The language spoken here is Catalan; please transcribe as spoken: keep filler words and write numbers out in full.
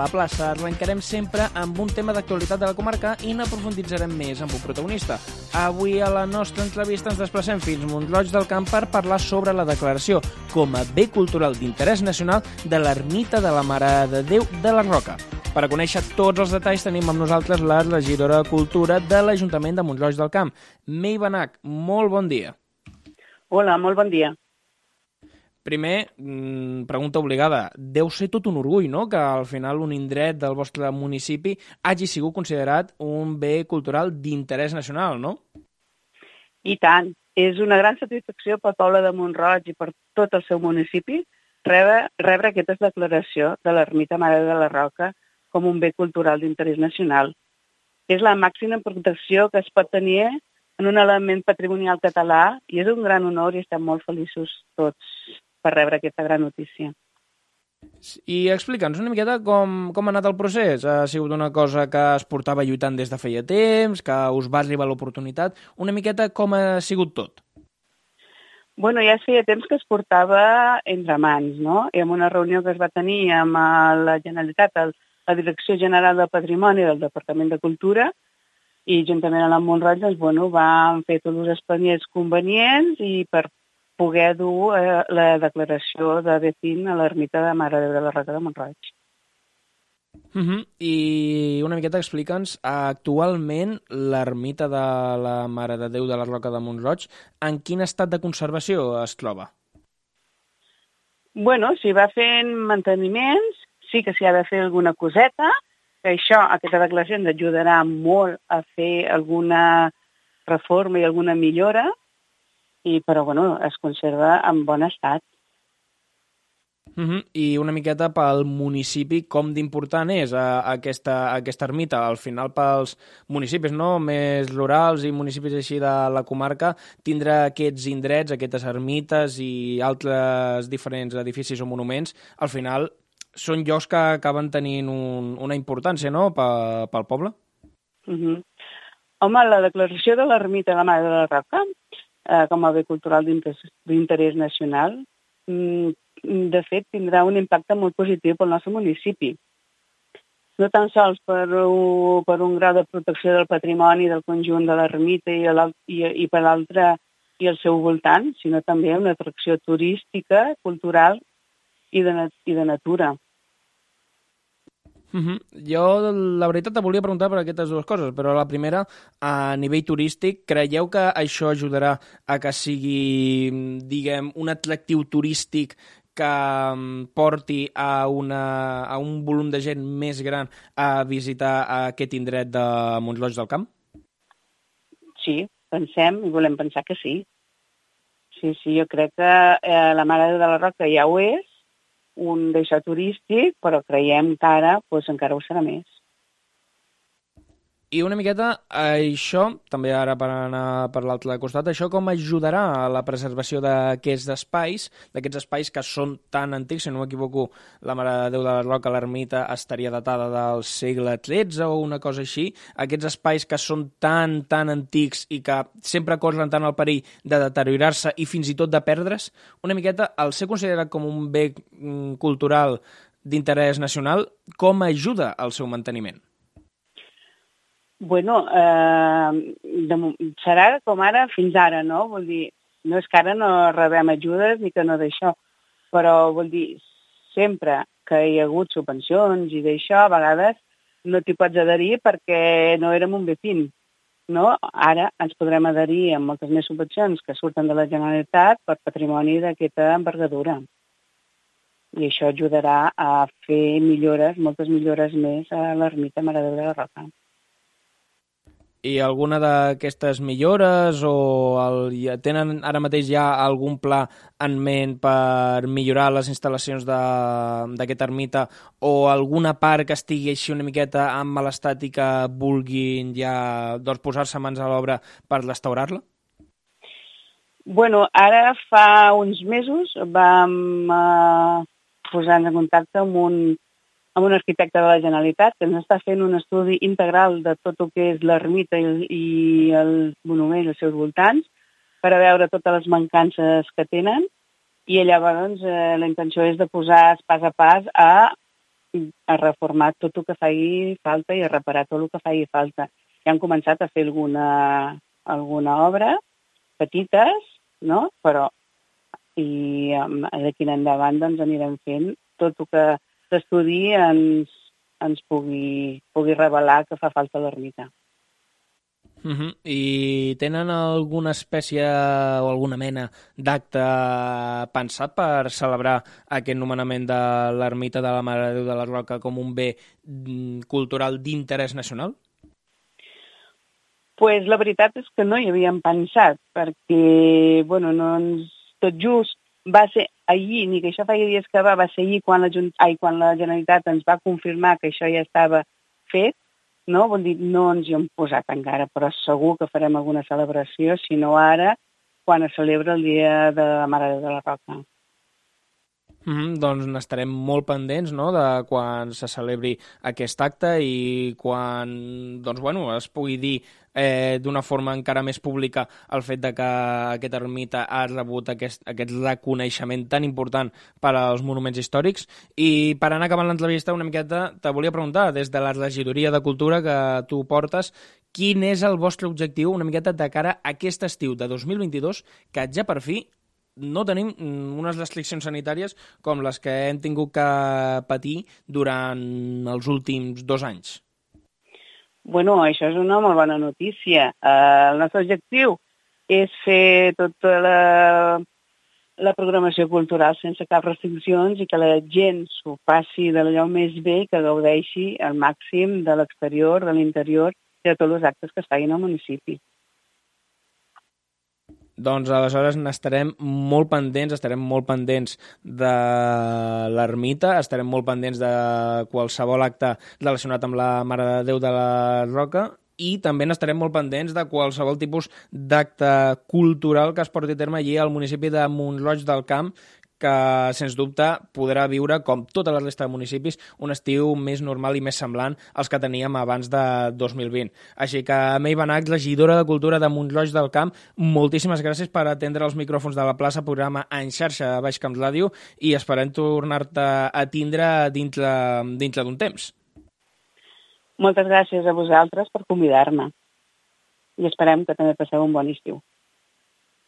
la plaça, arrencarem sempre amb un tema d'actualitat de la comarca i n'aprofunditzarem més amb un protagonista. Avui a la nostra entrevista ens desplacem fins a Mont-roig del Camp per parlar sobre la declaració com a bé cultural d'interès nacional de l'ermita de la Mare de Déu de la Roca. Per a conèixer tots els detalls tenim amb nosaltres la regidora de Cultura de l'Ajuntament de Mont-roig del Camp. Mei Benach, molt bon dia. Hola, molt bon dia. Primer, pregunta obligada, deu ser tot un orgull, no?, que al final un indret del vostre municipi hagi sigut considerat un bé cultural d'interès nacional, no? I tant. És una gran satisfacció pel poble de Mont-roig i per tot el seu municipi rebre, rebre aquesta declaració de l'ermita Mare de la Roca com un bé cultural d'interès nacional. És la màxima protecció que es pot tenir en un element patrimonial català i és un gran honor i estem molt feliços tots per rebre aquesta gran notícia. I explica'ns una miqueta com, com ha anat el procés. Ha sigut una cosa que es portava lluitant des de feia temps, que us va arribar l'oportunitat. Una miqueta com ha sigut tot? Bueno, ja feia temps que es portava entre mans, no? I en una reunió que es va tenir amb la Generalitat, la Direcció General del Patrimoni del Departament de Cultura, i juntament amb el Mont-roig, doncs, bueno, vam fer tots els expedients convenients i per poder dur eh, la declaració de Becín a l'ermita de Mare de Déu de la Roca de Mont-roig. Uh -huh. I una miqueta explica'ns, actualment l'ermita de la Mare de Déu de la Roca de Mont-roig, en quin estat de conservació es troba? Bueno, s'hi va fent manteniments, sí que s'hi ha de fer alguna coseta, que això, aquesta declaració ens ajudarà molt a fer alguna reforma i alguna millora, i, però bueno, es conserva en bon estat. Uh -huh. I una miqueta pel municipi, com d'important és a, a aquesta, a aquesta ermita? Al final pels municipis, no?, més rurals i municipis així de la comarca, tindre aquests indrets, aquestes ermites i altres diferents edificis o monuments, al final són llocs que acaben tenint un, una importància, no?, pel, pel poble? Uh -huh. Home, la declaració de l'ermita de la Mare de la Roca Eh, com a bé cultural d'interès nacional, de fet, tindrà un impacte molt positiu pel nostre municipi. No tan sols per, per un grau de protecció del patrimoni del conjunt de l'ermita i, i, i per l'altre i el seu voltant, sinó també una atracció turística, cultural i de, i de natura. Uh -huh. Jo, la veritat, te volia preguntar per aquestes dues coses, però la primera, a nivell turístic, creieu que això ajudarà a que sigui, diguem, un atractiu turístic que porti a, una, a un volum de gent més gran a visitar aquest indret de Mont-roig del Camp? Sí, pensem i volem pensar que sí. Sí, sí, jo crec que eh, la Mare de la Roca ja ho és, un d'això turístic, però creiem que ara doncs, encara ho serà més. I una miqueta, això, també ara per anar per l'altre costat, això com ajudarà a la preservació d'aquests espais, d'aquests espais que són tan antics, si no m'equivoco, la Mare de Déu de la Roca, l'ermita, estaria datada del segle tretze o una cosa així, aquests espais que són tan, tan antics i que sempre corren tant el perill de deteriorar-se i fins i tot de perdre's, una miqueta, al ser considerat com un bé cultural d'interès nacional, com ajuda al seu manteniment? Bueno, eh, de, serà com ara fins ara, no? Vull dir, no és que ara no rebem ajudes ni que no d'això, però vull dir, sempre que hi ha hagut subvencions i d'això, a vegades no t'hi pots adherir perquè no érem un Becín, no? Ara ens podrem adherir amb moltes més subvencions que surten de la Generalitat per patrimoni d'aquesta envergadura. I això ajudarà a fer millores, moltes millores més a l'ermita Mare de Déu de la Roca. I alguna d'aquestes millores o el, tenen ara mateix ja algun pla en ment per millorar les instal·lacions d'aquesta ermita o alguna part que estigui així una miqueta en mal estat i que vulguin ja doncs, posar-se mans a l'obra per restaurar-la? Bueno, ara fa uns mesos vam eh, posar-nos en contacte amb un amb un arquitecte de la Generalitat que ens està fent un estudi integral de tot el que és l'ermita i, i el monument i els seus voltants per a veure totes les mancances que tenen i llavors eh, la intenció és de posar pas a pas a a reformar tot el que faci falta i a reparar tot el que faci falta. Ja han començat a fer alguna, alguna obra, petites, no? Però i d'aquí en endavant doncs, anirem fent tot el que l'estudi ens, ens pugui, pugui revelar que fa falta a l'ermita. Uh -huh. I tenen alguna espècie o alguna mena d'acte pensat per celebrar aquest nomenament de l'ermita de la Mare de Déu de la Roca com un bé cultural d'interès nacional? Pues la veritat és que no hi havíem pensat, perquè bueno, no ens, tot just va ser ahir, ni que això feia dies que va, va ser ahir quan la, ai, quan la Generalitat ens va confirmar que això ja estava fet, no? Vol dir, no ens hi hem posat encara, però segur que farem alguna celebració, si no ara, quan es celebra el Dia de la Mare de Déu de la Roca. Mm-hmm, doncs n'estarem molt pendents, no?, de quan se celebri aquest acte i quan doncs, bueno, es pugui dir eh, d'una forma encara més pública el fet de que aquesta ermita ha rebut aquest, aquest reconeixement tan important per als monuments històrics. I per anar acabant l'entrevista una miqueta te volia preguntar, des de la regidoria de Cultura que tu portes, quin és el vostre objectiu una miqueta de cara a aquest estiu de dos mil vint-i-dos, que ja per fi no tenim unes restriccions sanitàries com les que hem tingut que patir durant els últims dos anys? Bueno, això és una molt bona notícia. Uh, el nostre objectiu és fer tota la, la programació cultural sense cap restriccions i que la gent s'ho passi de allò més bé i que gaudeixi al màxim de l'exterior, de l'interior i de tots els actes que es facin al municipi. Doncs aleshores n'estarem molt pendents, estarem molt pendents de l'ermita, estarem molt pendents de qualsevol acte relacionat amb la Mare de Déu de la Roca i també n'estarem molt pendents de qualsevol tipus d'acte cultural que es porti a terme allí al municipi de Mont-roig del Camp, que, sens dubte, podrà viure, com tota la resta de municipis, un estiu més normal i més semblant als que teníem abans de dos mil vint. Així que, Mei Benach, regidora de Cultura de Mont-roig del Camp, moltíssimes gràcies per atendre els micròfons de la plaça, programa en xarxa de Baix Camp Ràdio, i esperem tornar-te a tindre dintre, dintre d'un temps. Moltes gràcies a vosaltres per convidar-me i esperem que també passeu un bon estiu.